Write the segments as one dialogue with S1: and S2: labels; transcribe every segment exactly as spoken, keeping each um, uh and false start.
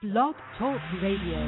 S1: Blog Talk Radio.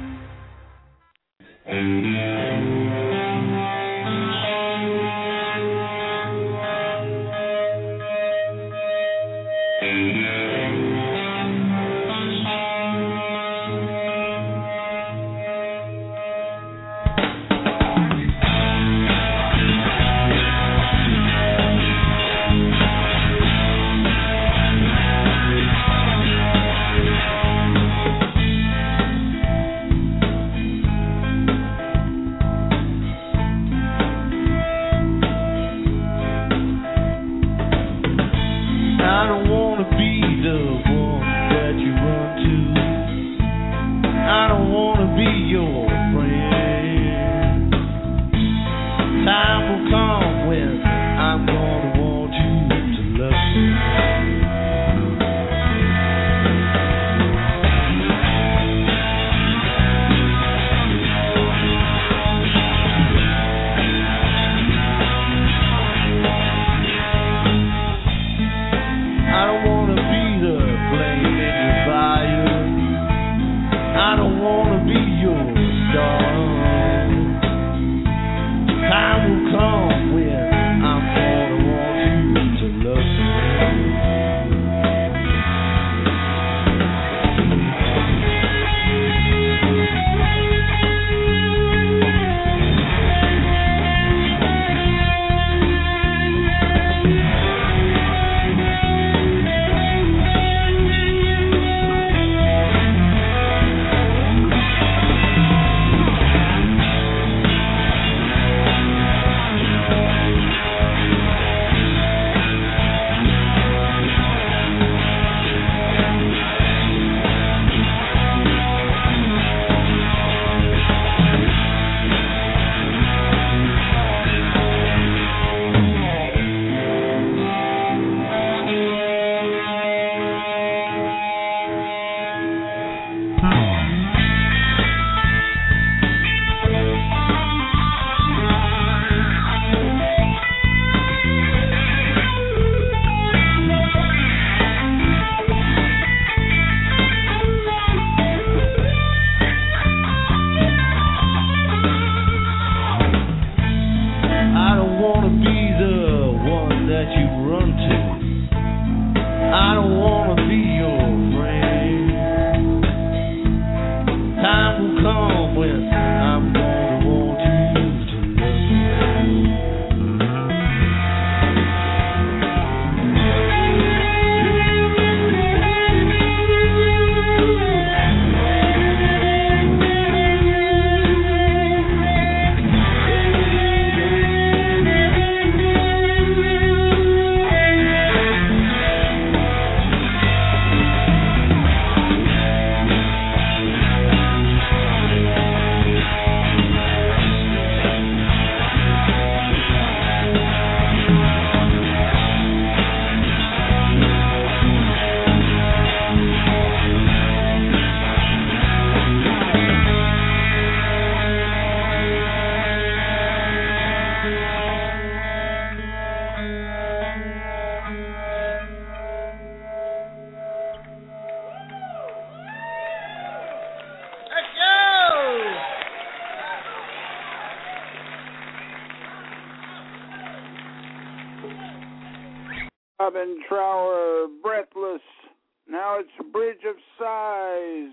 S2: Robin Trower, Breathless. Now it's a Bridge of Sighs.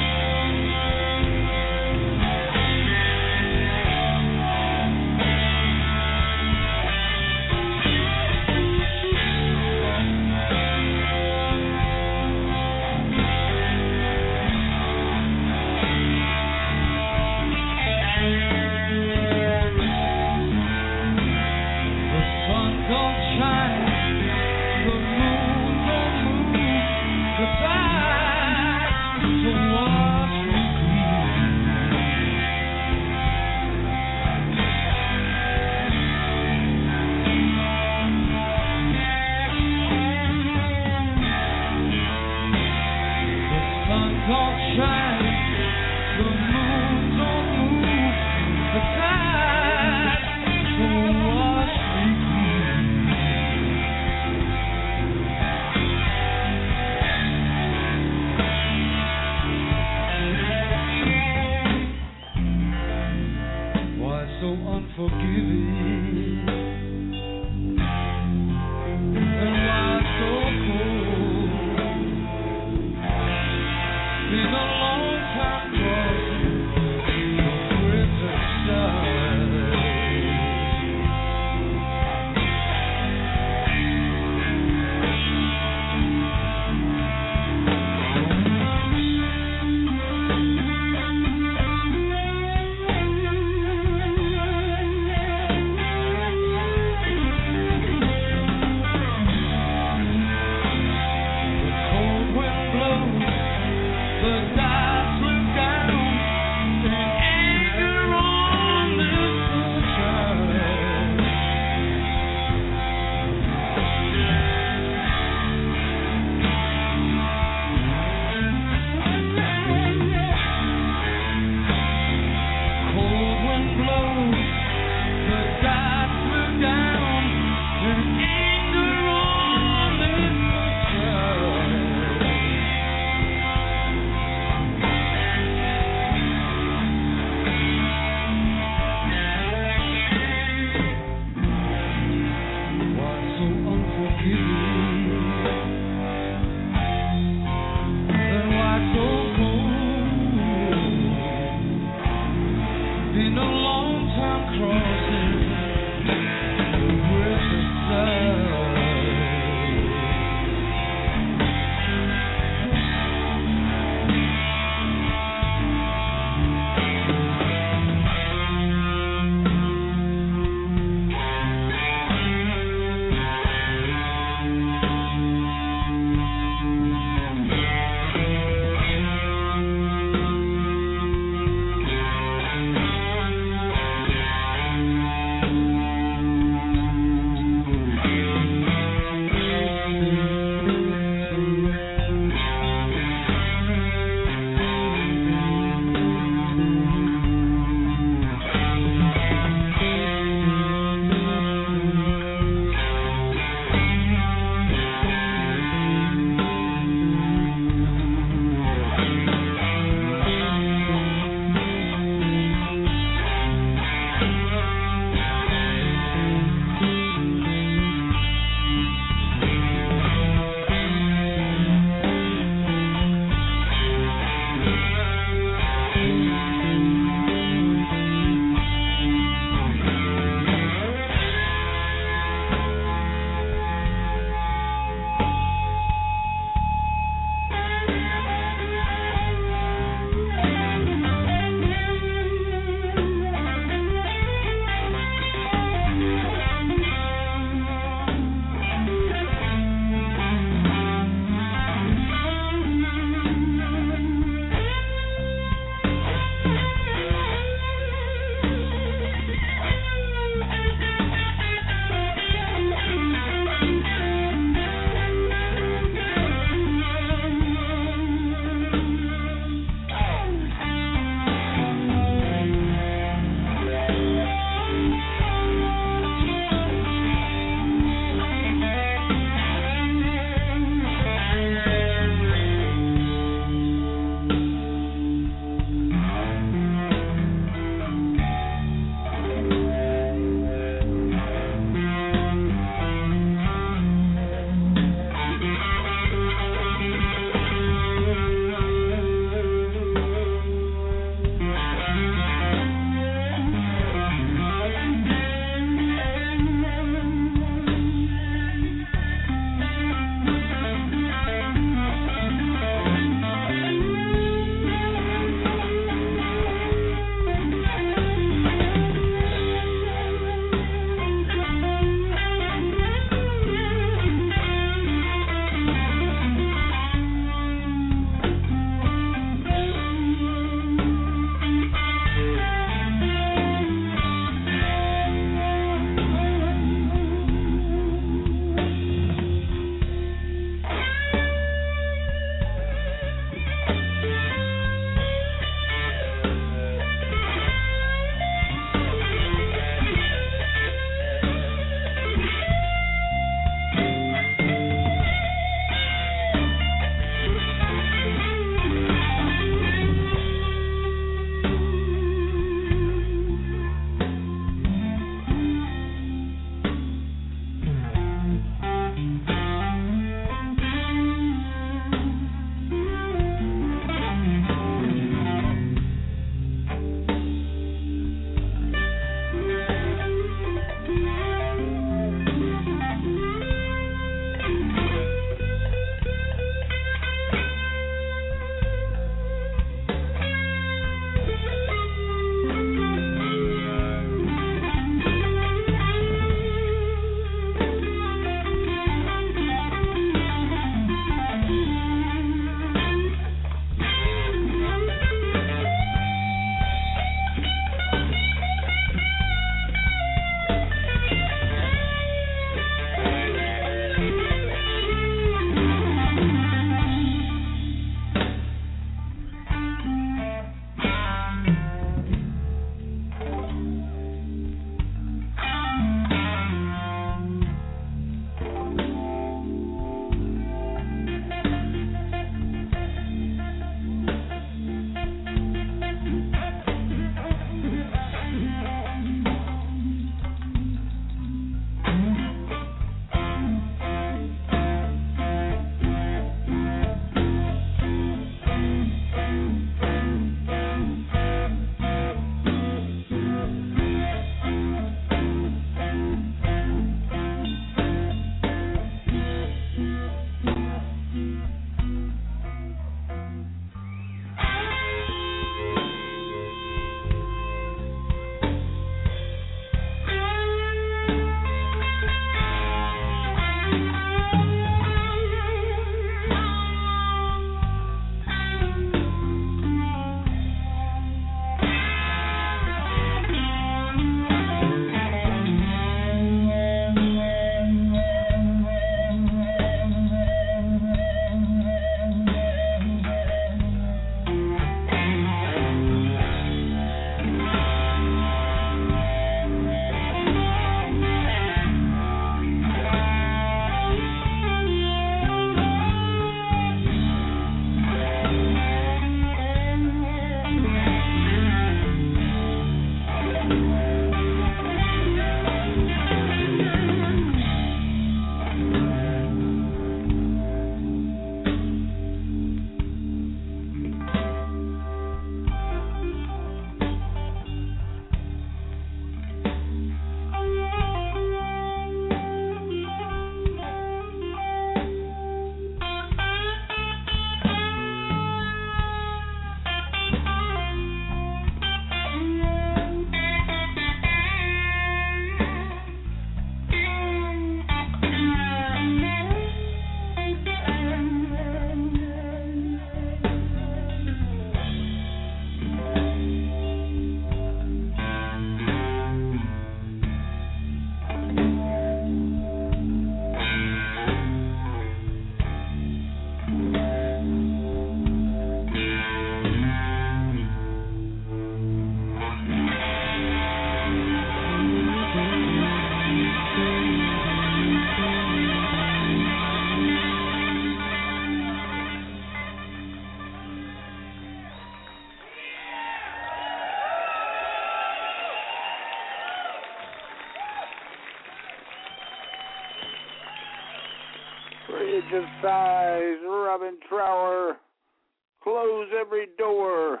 S2: of sighs, Robin Trower. Close every door.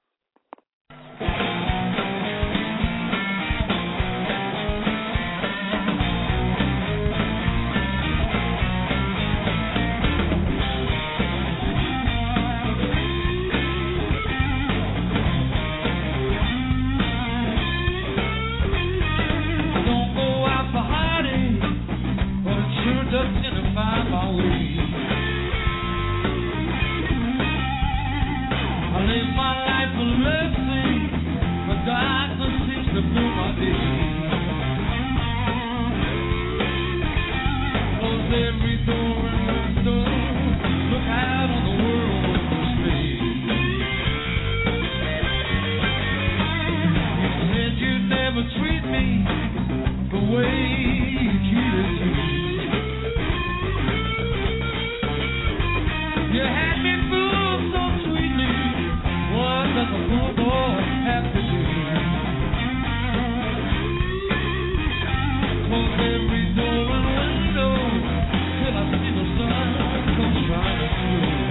S3: Find my way. I live my life a blessing, but darkness seems to fill my day. Close every door and window, look out on the world with space. You said you'd never treat me the way you treated me. You had me fooled so sweetly. What does a fool boy have to do? Close every door and window till I see the sun come shining through.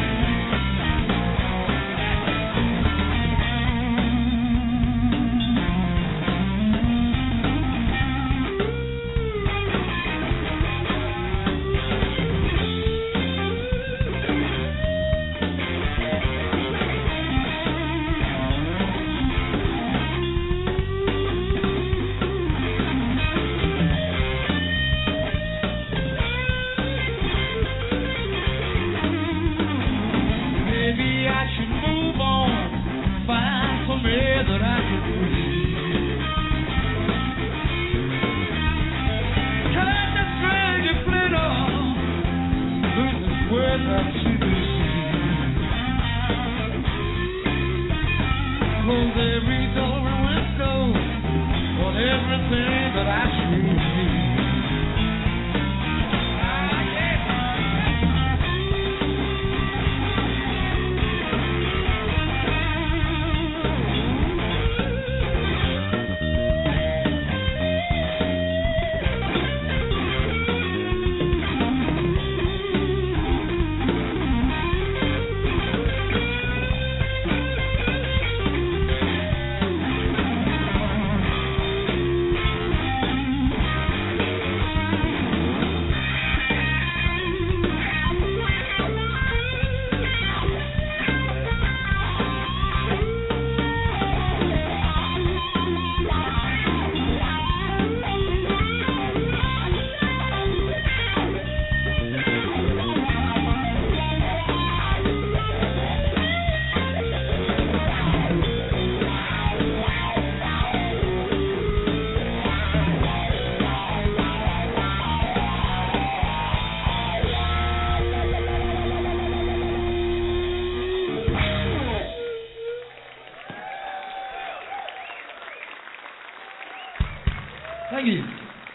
S3: Thank you.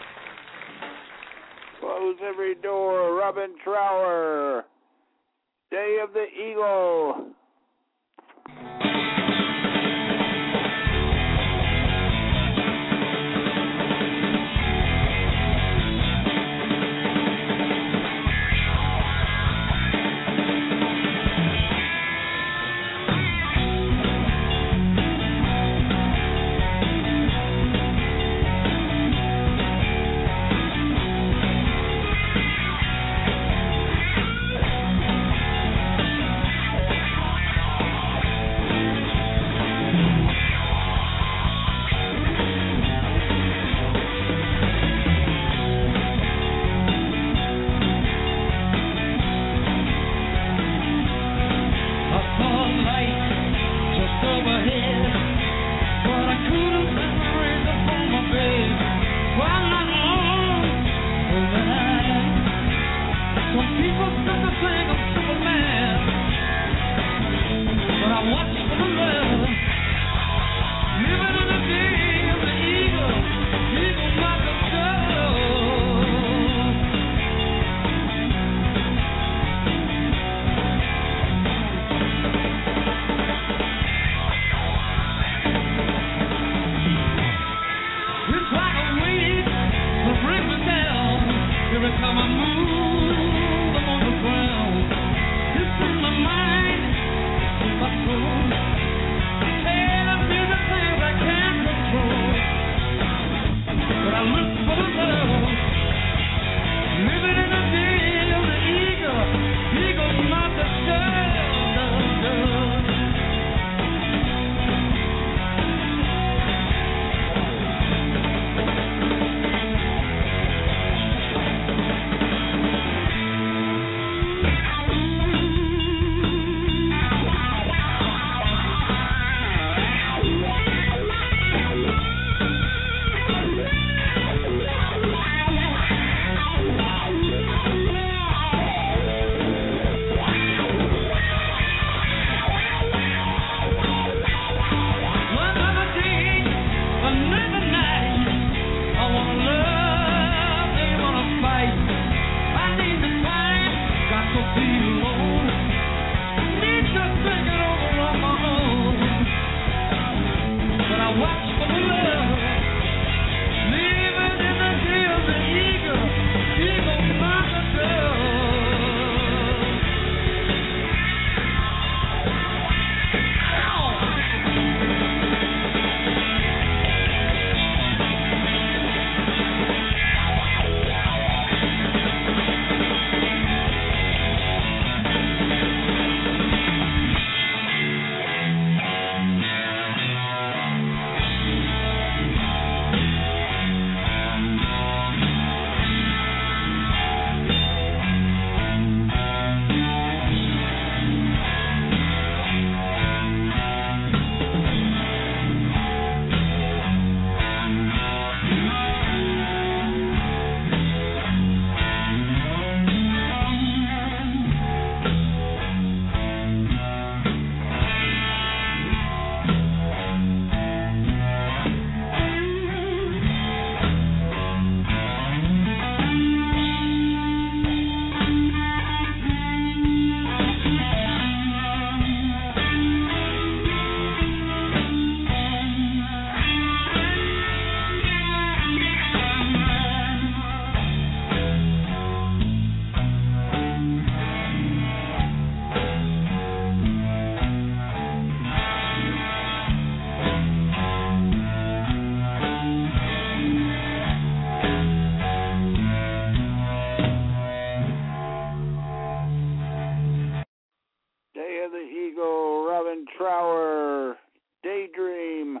S2: Close every door, Robin Trower. Day of the Eagle. Trower, Daydream.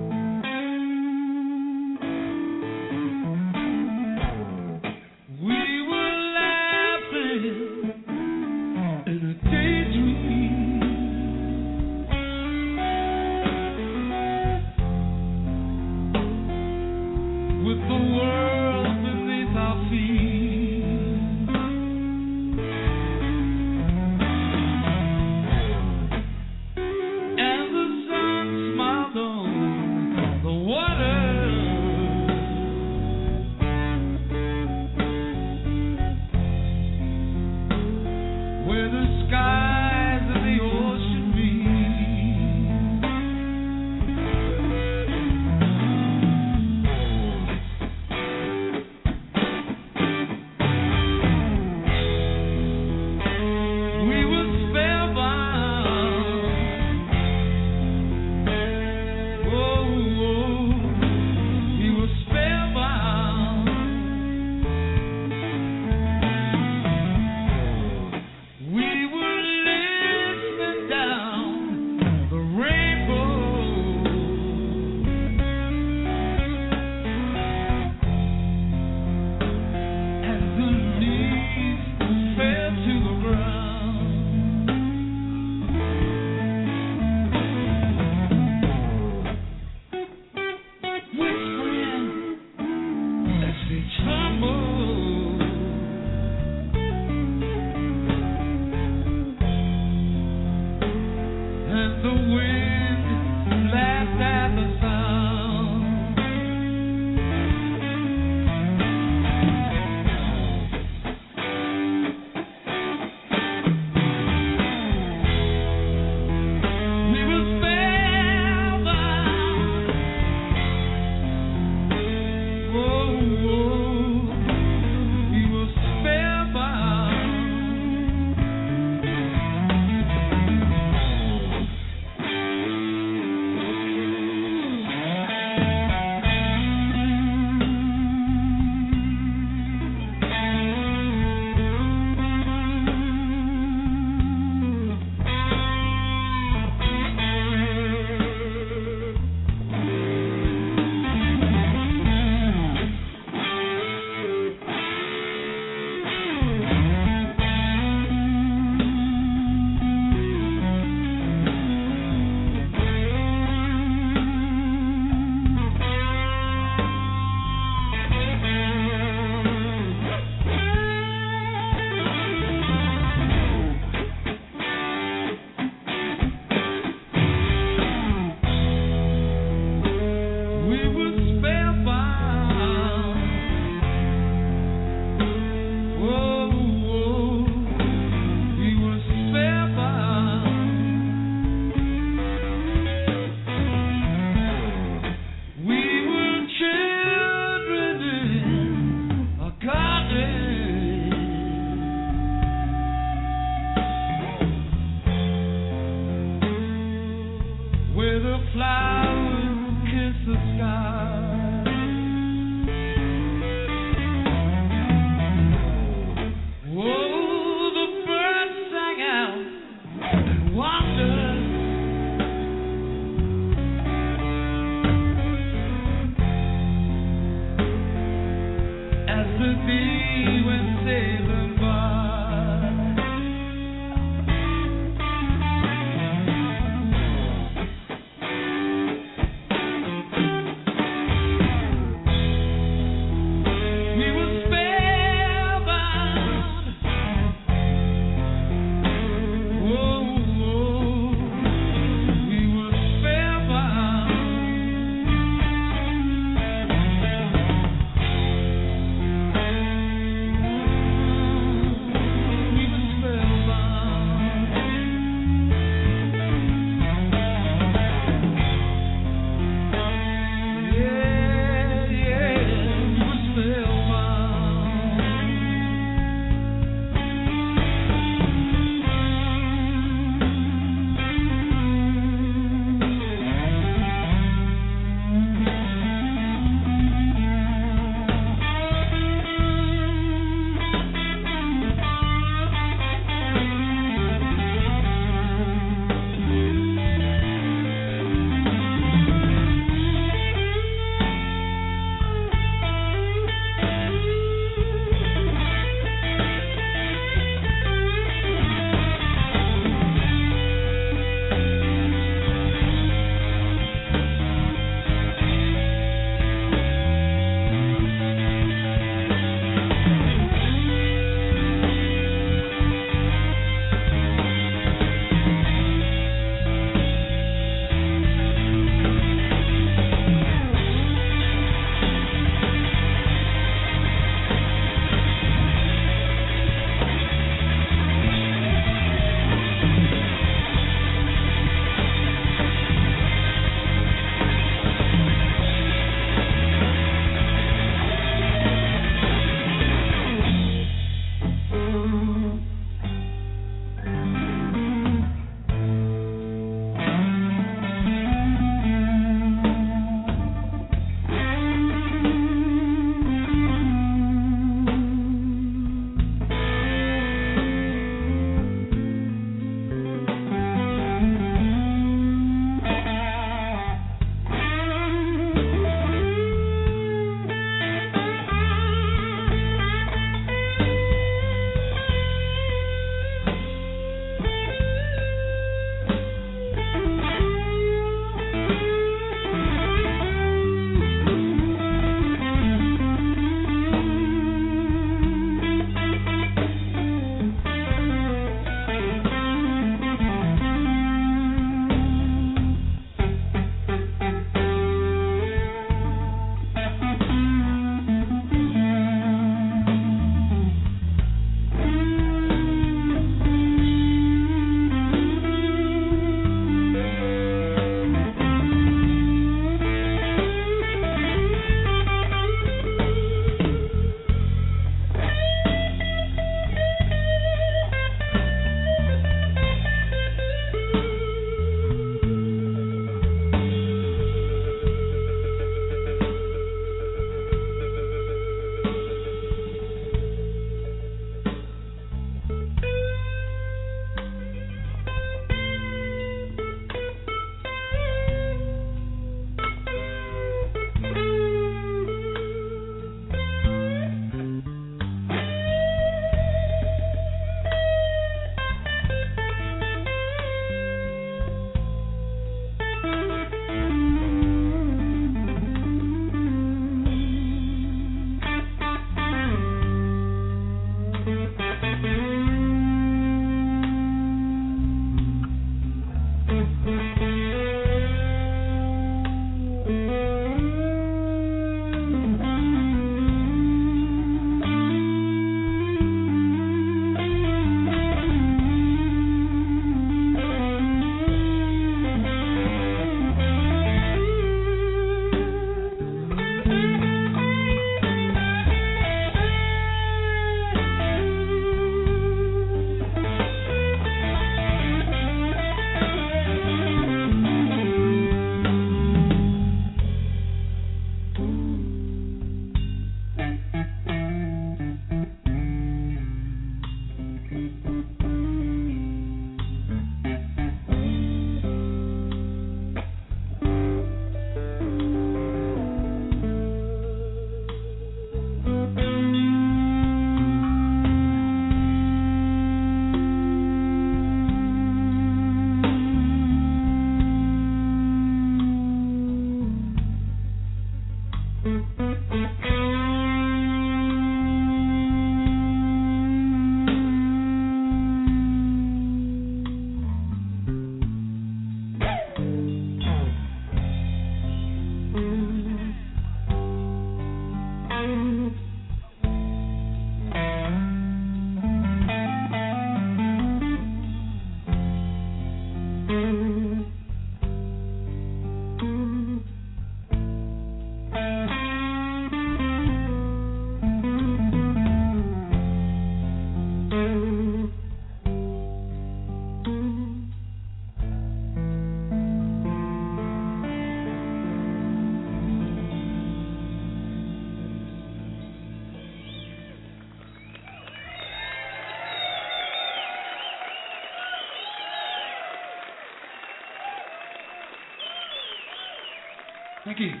S3: Thank you.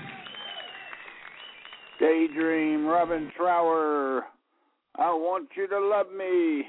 S2: Daydream, Robin Trower. I want you to love me.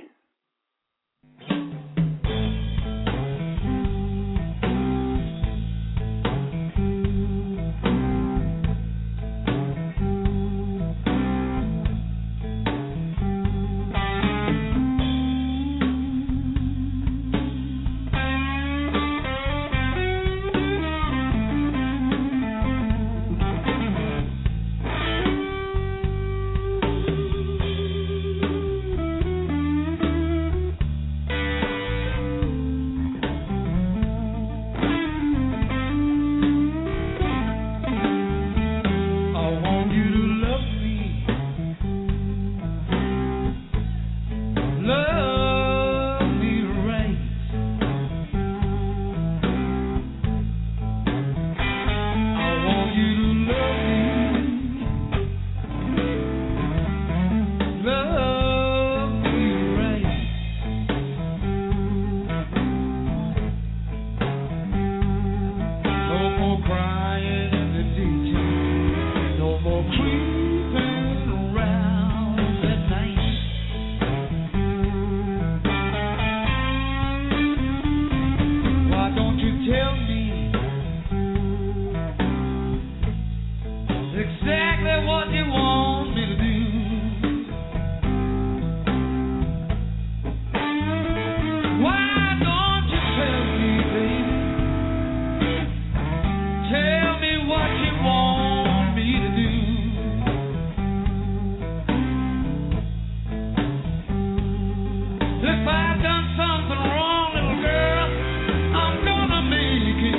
S3: If I've done something wrong, little girl, I'm gonna make it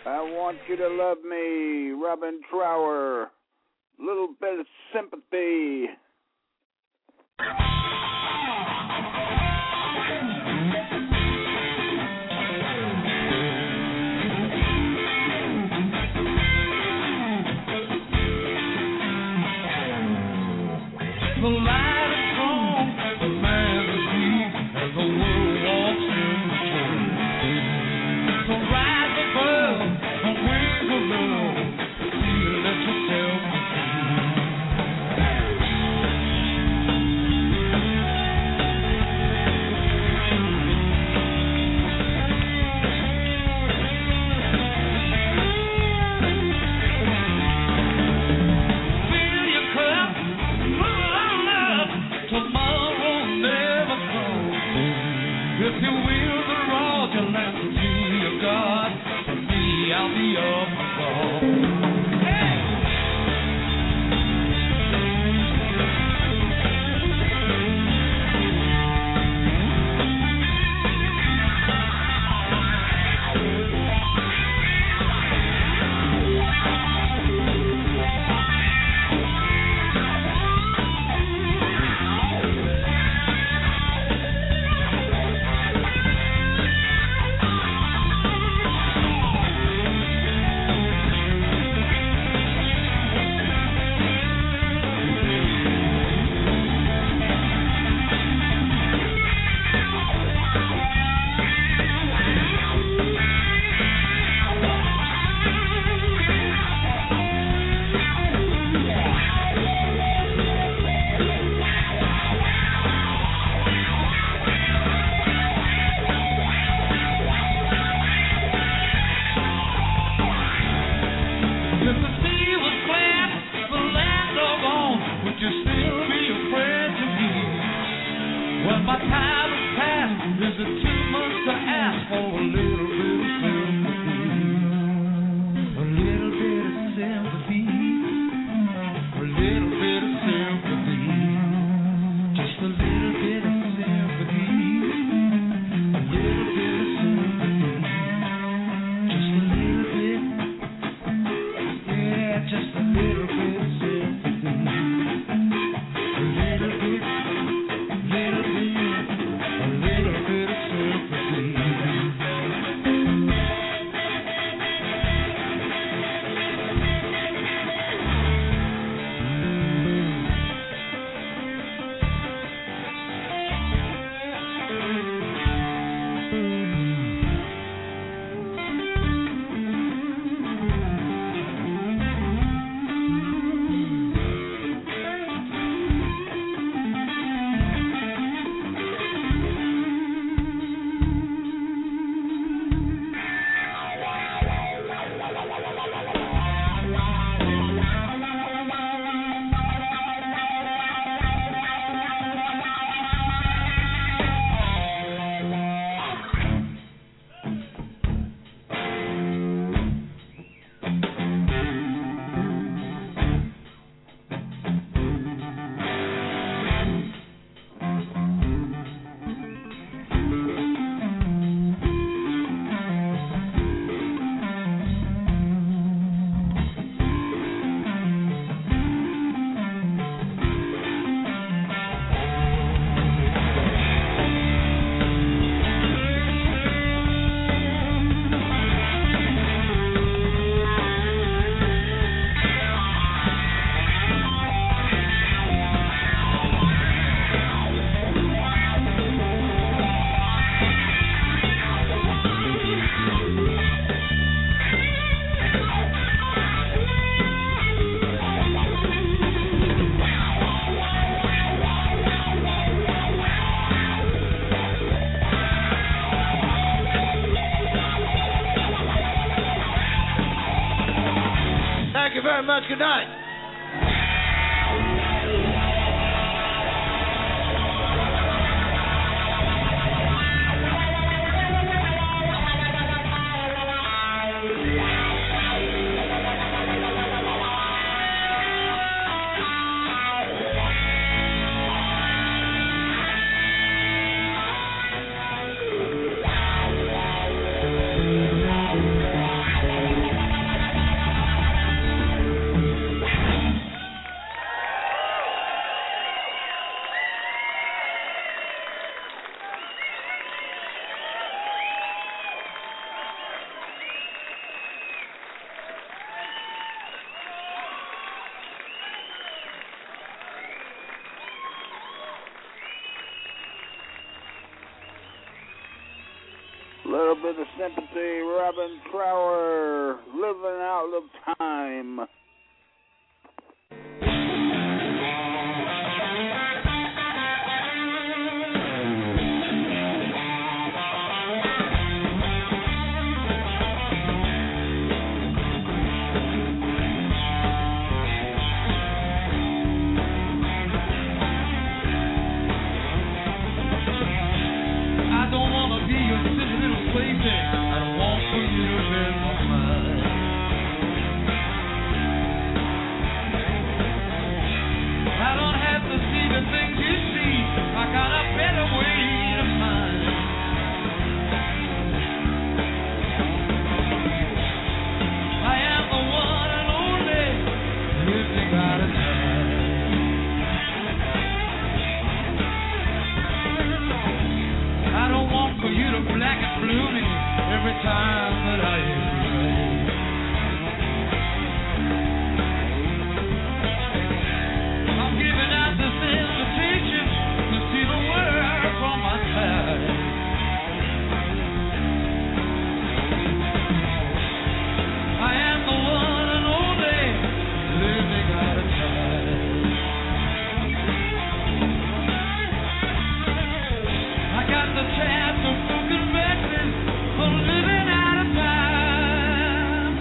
S2: I want you to love me, Robin Trower. Little bit of sympathy.
S3: The light is strong, the man is weak, as the world walks in the shade. So rise above, and wings of love, feel let yourself be if you will, the rod you'll have to do your God. For me, I'll be up above. Hey!
S4: Very much. Good night.
S3: Thank you.
S2: Little bit of sympathy, Robin Trower, living out of time.
S3: I don't want to be your silly little plaything. I don't want for you to live my mind. I don't have to see the things you see. I got a better way to find. I am the one and only living out of time. I don't want for you to black and blue me every time that I hear you rain. I'm giving out this invitation to see the world from my side. I am the one and only living out of time. I got the chance of fucking messes for living out of time.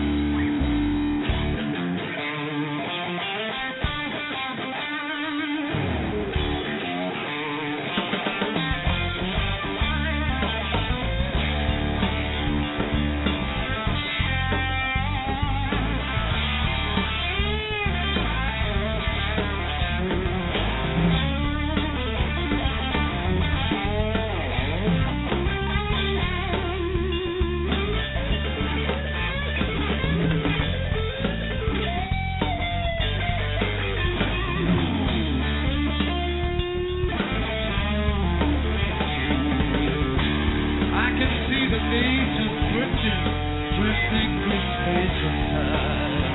S3: I can see the ages drifting, drifting through space and time.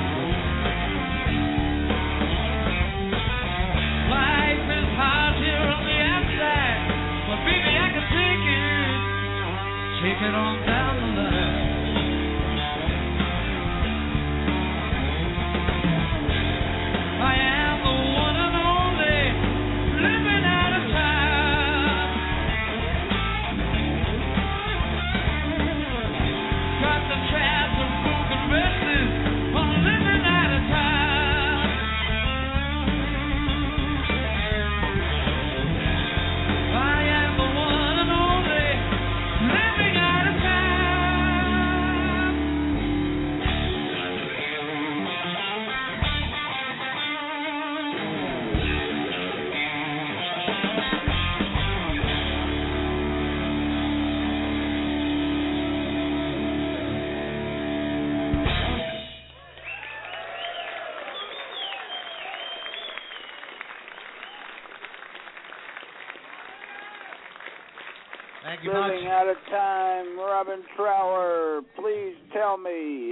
S3: Life is hard here on the outside, but baby I can take it, take it on down the line. I am the one and only living out of time. Got the chance of broken restless on living out of time. I am the one and only living out of time. Thank you much.
S2: Living out of time, Robin Trower, please tell me.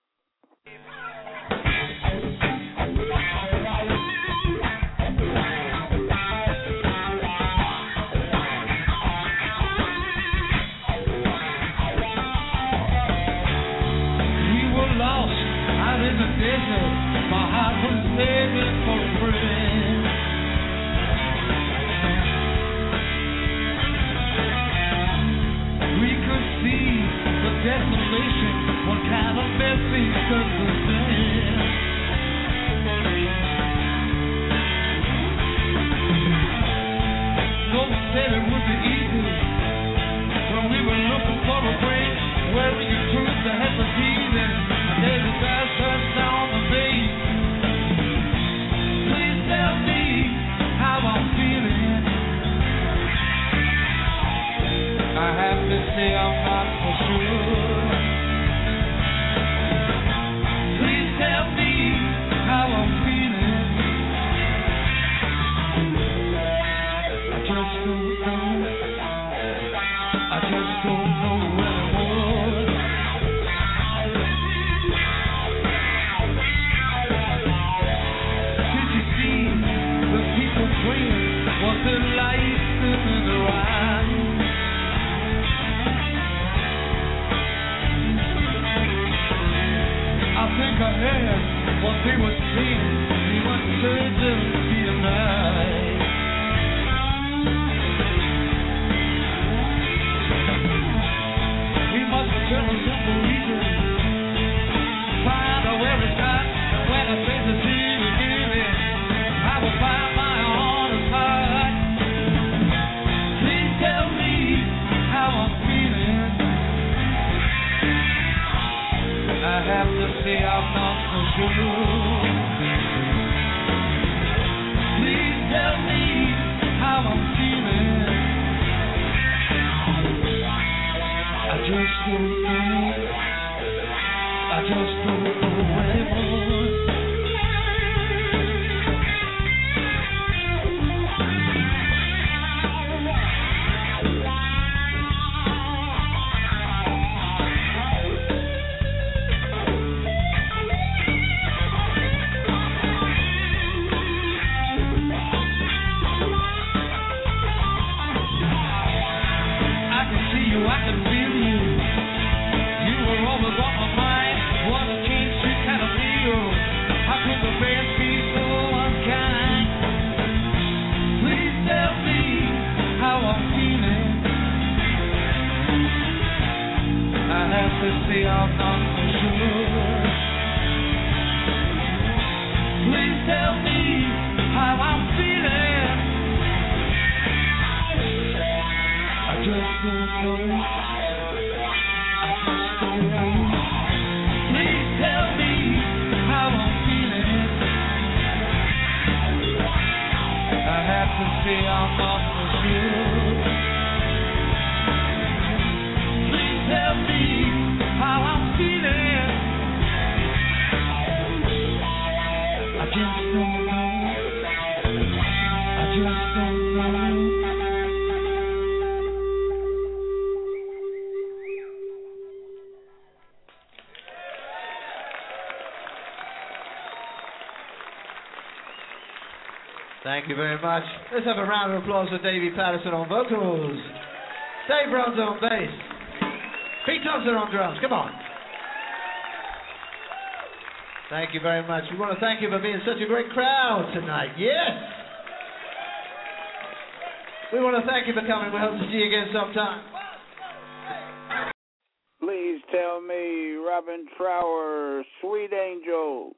S3: We were lost out in the desert. My heart was begging for a friend. We could see the desolation. What kind of message does it send? No one said it would be easy. When we were looking for a way, where we could choose to have a deed and a daily fast touchdown on the base. Please tell me how I'm feeling. I have to say I'm not for sure. Please tell me how I'm feeling. I just don't know. I just don't know where I'm going. See what seems, see what turns out to be a night. We must return a simple reason. Find out where it's at, and when I face the sea to give it, I will find my honest heart. Please tell me how I'm feeling. I have to say I'm not so sure. Please tell me how I'm feeling. I just don't know. I just don't know anymore. I can feel you. You were always on my mind. What a change you kind of feel. How could the best be so unkind? Please tell me how I'm feeling. I have to say I'm not so sure. Please tell me how I'm feeling. I just don't know. I just don't know. Please tell me how I'm feeling. I have to say I'm not so sure. Please tell me how I'm feeling. I just don't know. I just don't know. Thank you very much. Let's have a round of applause for Davey Patterson on vocals, Dave Bruns on bass, Pete Thompson on drums. Come on. Thank you very much. We want to thank you for being such a great crowd tonight. Yes. We want to thank you for coming. We hope to see you again sometime.
S2: Please tell me, Robin Trower, Sweet Angel.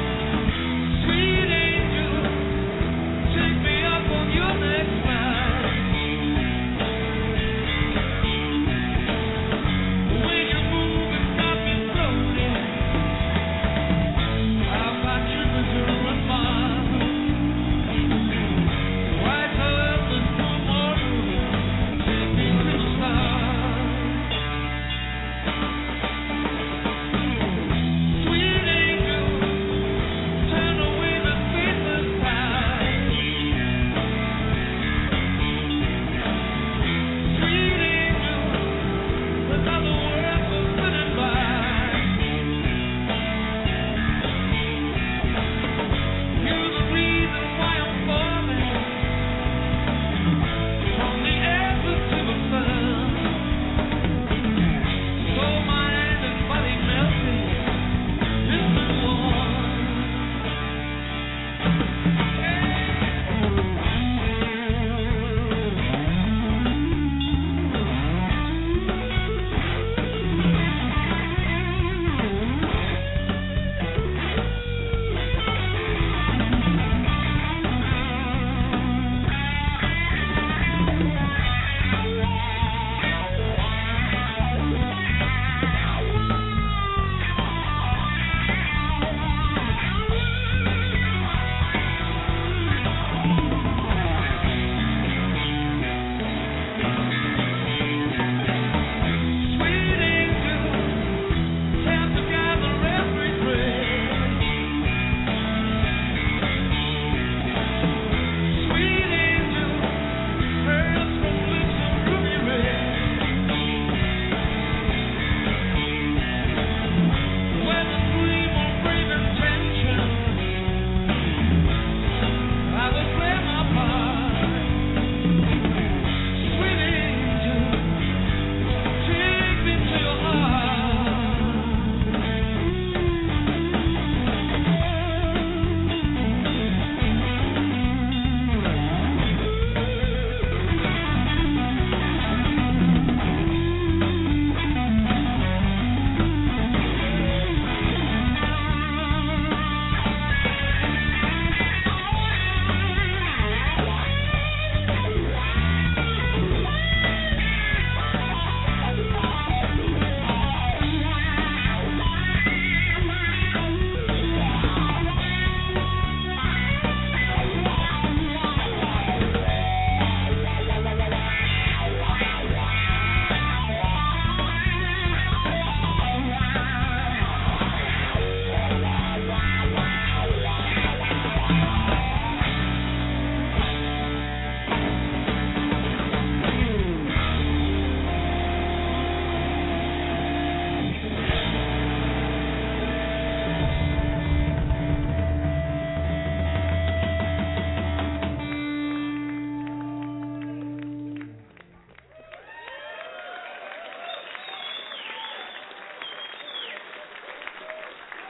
S3: Sweet angel, take me up on your next ride.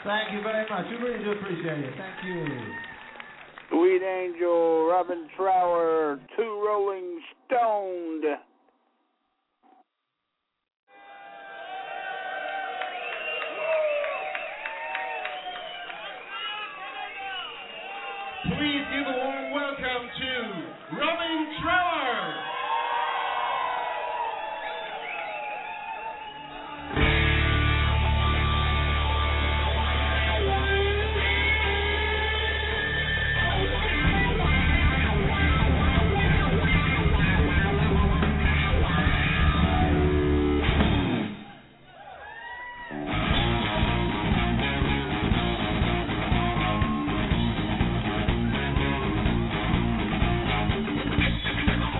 S5: Thank you very much. We really do appreciate it. Thank you.
S2: Sweet Angel, Robin Trower, Two Rolling Stoned.
S3: Please give a warm welcome to Robin Trower.
S6: Thank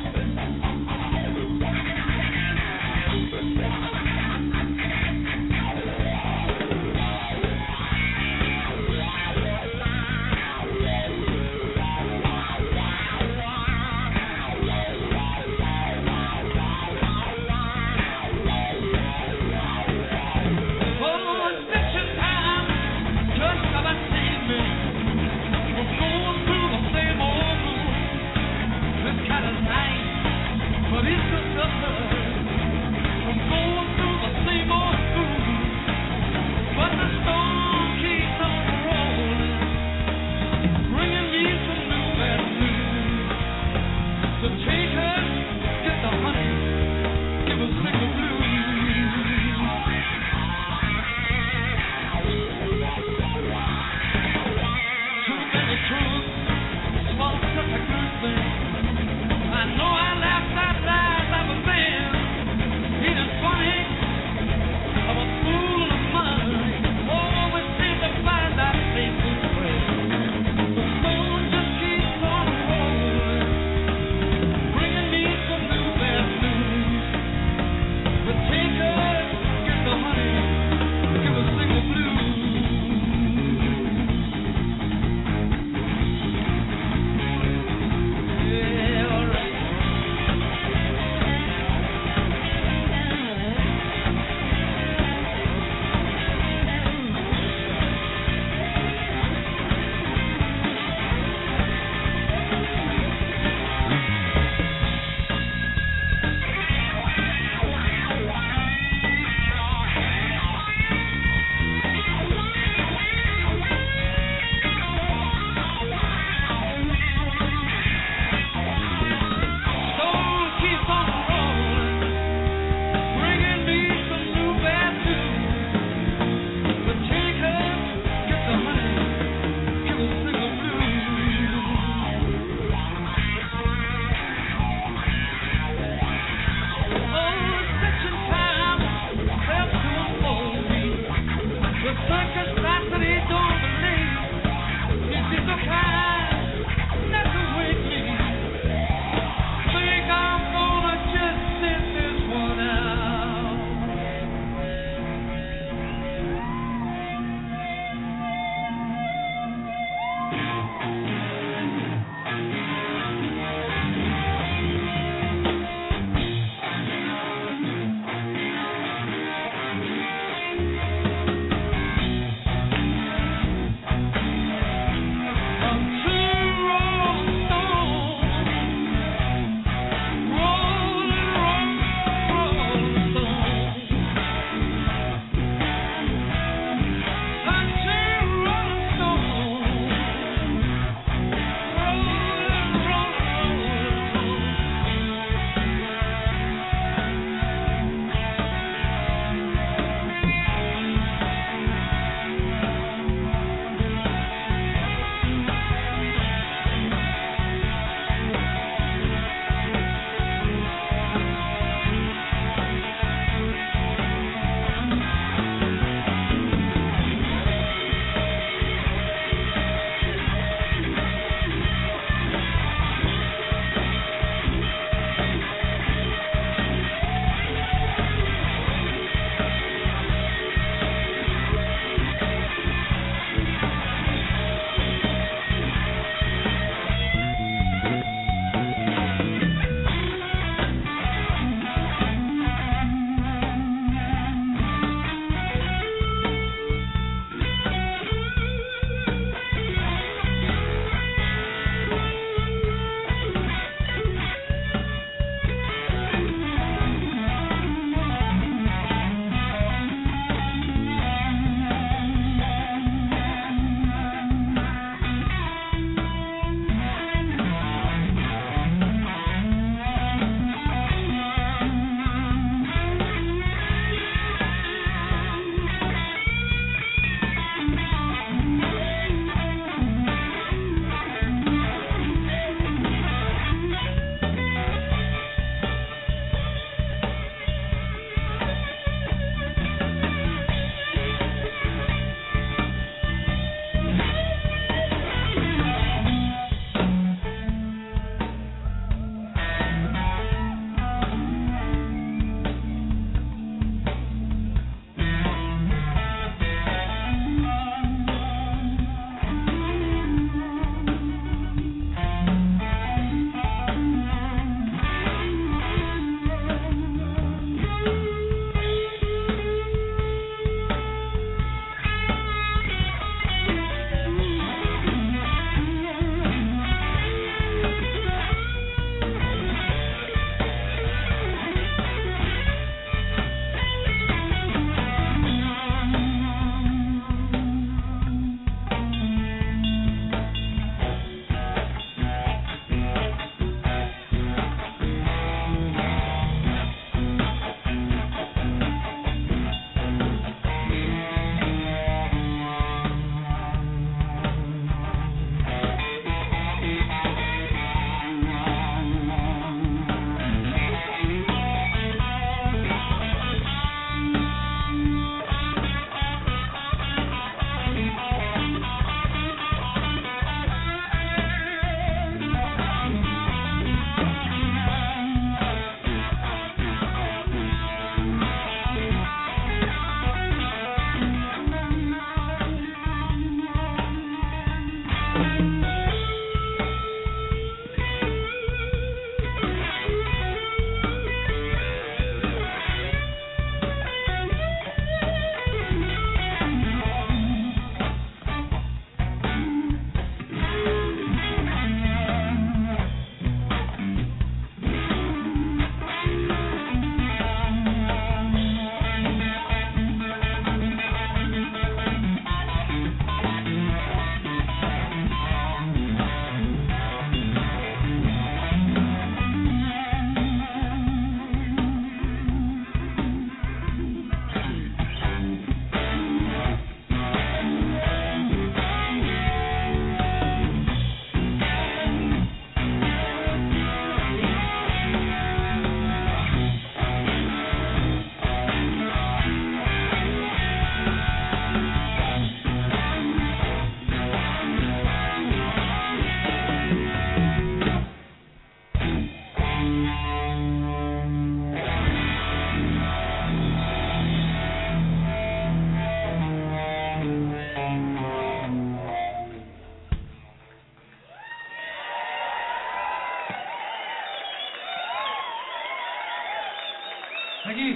S3: Thank you.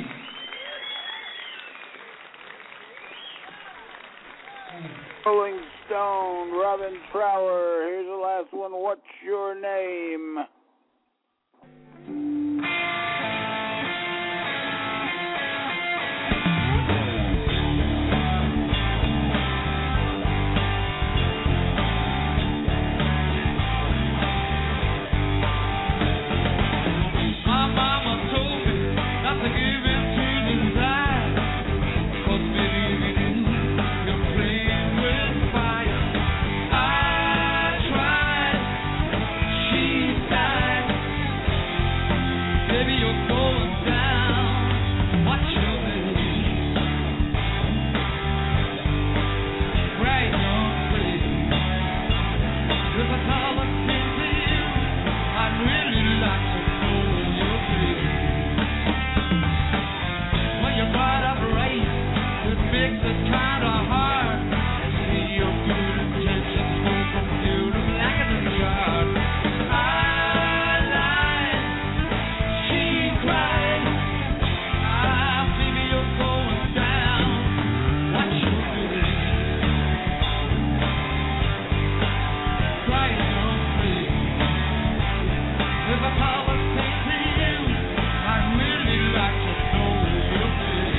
S2: Rolling Stone, Robin Trower. Here's the last one. What's your name?
S3: My mama told me not to give in to desire, 'cause believing in you're playing with fire. I tried, she died. Baby, you're going down. What's your name? Right on, please. If I call a thing to you, I'd really like to know your face. When you're brought up right, it makes it kinda hard to see your good intentions go from you to black in the yard. I lied, she cried. Ah, baby, you're going down. What's your name? Right on, please. If I call a thing to you, I'd really like to know your name.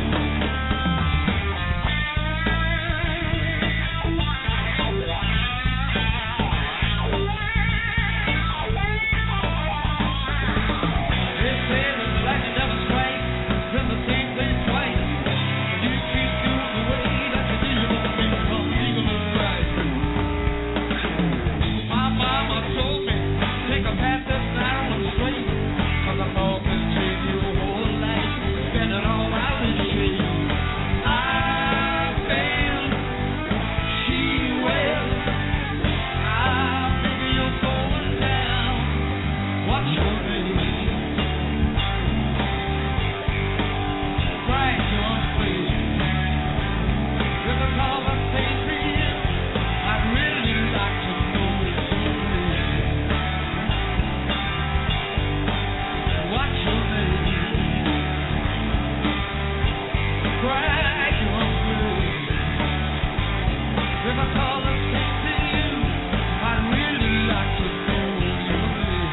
S3: They say that lightning never strikes from the same place twice. You keep doing the way that you do, you're gonna become legal and right. My mama told me, take a path that's narrow and straight, 'cause I thought this change your whole life, spend it all out in shame. I failed, she wailed. Ah, baby, you're going down. What's your name? Right on, please. If I call a thing for you, I'd really like to know your name. What's your name? Right on, please. If I call a thing to you, I'd really like to know your name.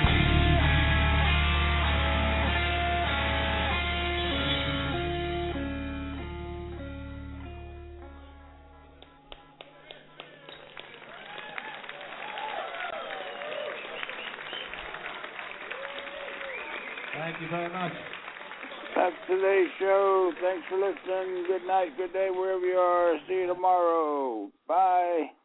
S5: Thank you very much.
S2: That's today's show. Thanks for listening. Good night, good day, wherever you are. See you tomorrow. Bye.